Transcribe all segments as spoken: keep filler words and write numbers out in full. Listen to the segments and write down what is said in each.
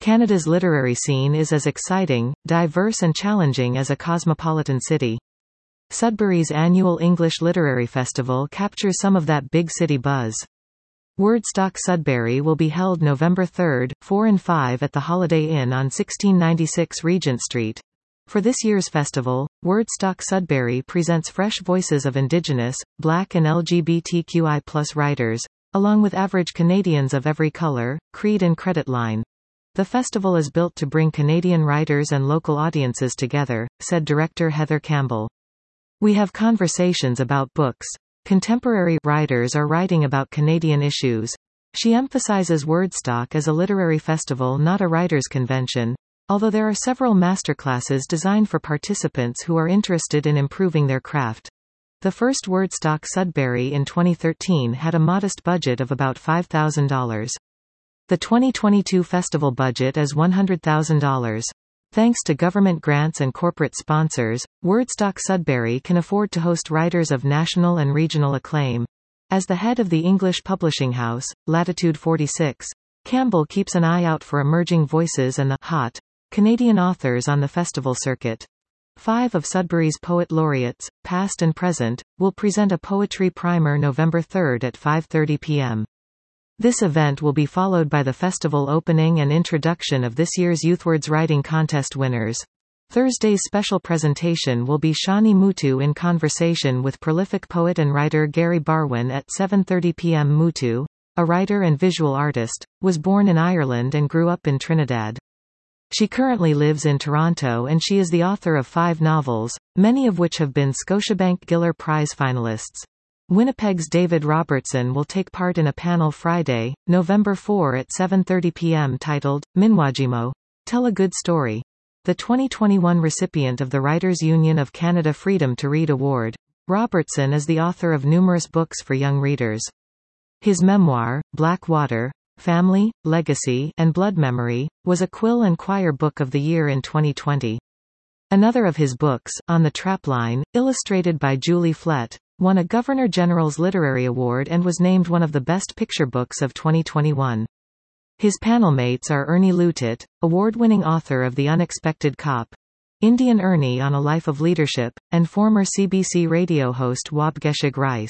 Canada's literary scene is as exciting, diverse and challenging as a cosmopolitan city. Sudbury's annual English Literary Festival captures some of that big city buzz. Wordstock Sudbury will be held November third, fourth and fifth at the Holiday Inn on sixteen ninety-six Regent Street. For this year's festival, Wordstock Sudbury presents fresh voices of Indigenous, Black and L G B T Q I plus writers, along with average Canadians of every color, creed and credit line. The festival is built to bring Canadian writers and local audiences together, said director Heather Campbell. We have conversations about books. Contemporary writers are writing about Canadian issues. She emphasizes Wordstock as a literary festival, not a writers' convention, although there are several masterclasses designed for participants who are interested in improving their craft. The first Wordstock Sudbury in twenty thirteen had a modest budget of about five thousand dollars. The twenty twenty-two festival budget is one hundred thousand dollars. Thanks to government grants and corporate sponsors, Wordstock Sudbury can afford to host writers of national and regional acclaim. As the head of the English publishing house, Latitude forty-six, Campbell keeps an eye out for emerging voices and the hot Canadian authors on the festival circuit. Five of Sudbury's poet laureates, past and present, will present a poetry primer November third at five thirty p m This event will be followed by the festival opening and introduction of this year's YouthWords Writing Contest winners. Thursday's special presentation will be Shani Mutu in conversation with prolific poet and writer Gary Barwin at seven thirty p m Mutu, a writer and visual artist, was born in Ireland and grew up in Trinidad. She currently lives in Toronto and she is the author of five novels, many of which have been Scotiabank Giller Prize finalists. Winnipeg's David Robertson will take part in a panel Friday, November fourth at seven thirty p m titled, Minwajimo, Tell a Good Story. The twenty twenty-one recipient of the Writers' Union of Canada Freedom to Read Award, Robertson is the author of numerous books for young readers. His memoir, Black Water, Family, Legacy, and Blood Memory, was a Quill and Quire Book of the Year in twenty twenty. Another of his books, On the Trapline, illustrated by Julie Flett, won a Governor-General's Literary Award and was named one of the best picture books of twenty twenty-one. His panel mates are Ernie Lutit, award-winning author of The Unexpected Cop, Indian Ernie on a Life of Leadership, and former C B C radio host Wabgeshig Rice.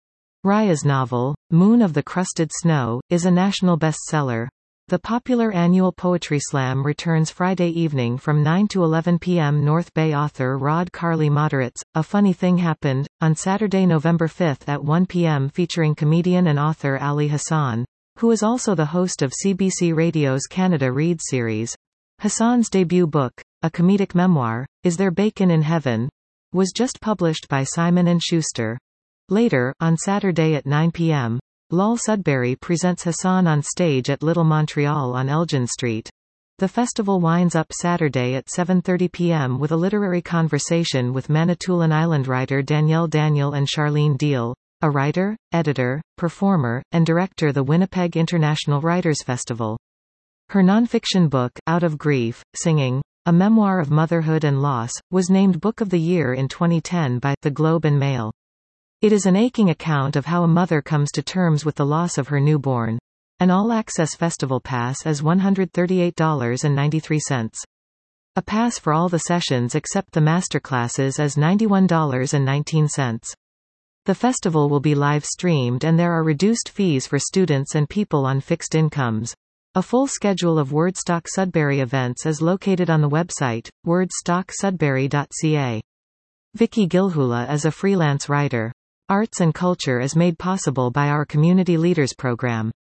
Raya's novel, Moon of the Crusted Snow, is a national bestseller. The popular annual Poetry Slam returns Friday evening from nine to eleven p m North Bay author Rod Carley moderates A Funny Thing Happened, on Saturday November fifth at one p m featuring comedian and author Ali Hassan, who is also the host of C B C Radio's Canada Reads series. Hassan's debut book, a comedic memoir, Is There Bacon in Heaven?, was just published by Simon and Schuster. Later, on Saturday at nine p m, Lol Sudbury presents Hassan on stage at Little Montreal on Elgin Street. The festival winds up Saturday at seven thirty p m with a literary conversation with Manitoulin Island writer Danielle Daniel and Charlene Deal, a writer, editor, performer, and director of the Winnipeg International Writers Festival. Her nonfiction book, Out of Grief, Singing, a memoir of motherhood and loss, was named Book of the Year in twenty ten by The Globe and Mail. It is an aching account of how a mother comes to terms with the loss of her newborn. An all-access festival pass is one hundred thirty-eight dollars and ninety-three cents. A pass for all the sessions except the masterclasses is ninety-one dollars and nineteen cents. The festival will be live-streamed and there are reduced fees for students and people on fixed incomes. A full schedule of Wordstock Sudbury events is located on the website, wordstock sudbury dot c a. Vicky Gilhula is a freelance writer. Arts and culture is made possible by our Community Leaders program.